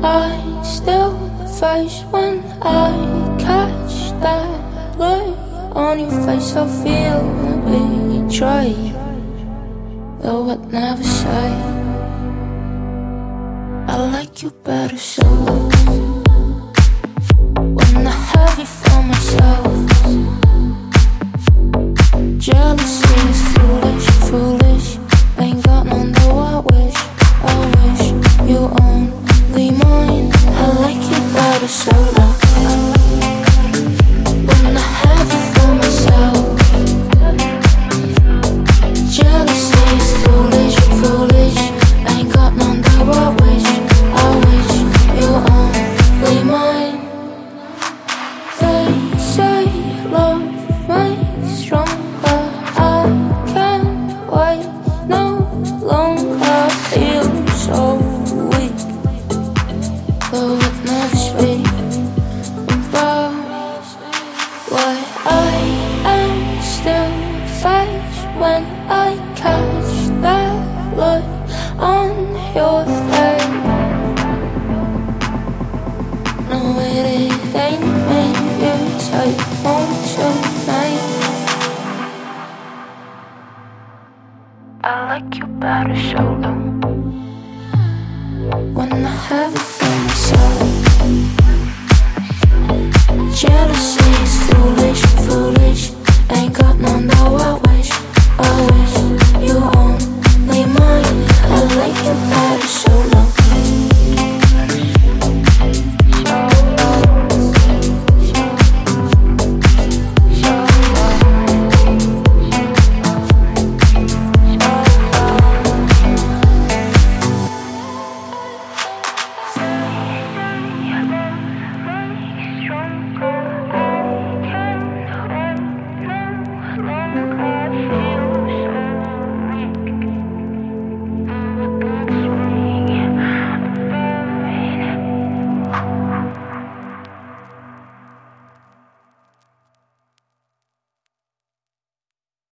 I still face when I catch that look on your face. I feel betrayed, though I'd never say I like you better solo. When I have you for myself, jealousy is foolish, foolish. Ain't got none though I wish you only mine. I like you better solo. When I have you for myself, jealousy is foolish, foolish. Ain't got none though I wish you only mine. They say love makes stronger. I can't wait no longer. Feel so weak, though I'd never speak about why I am still faced when I catch that look on your face. No, it ain't me you take home tonight. I like you better solo. When I have it for myself, jealousy is foolish, foolish. Ain't got none though I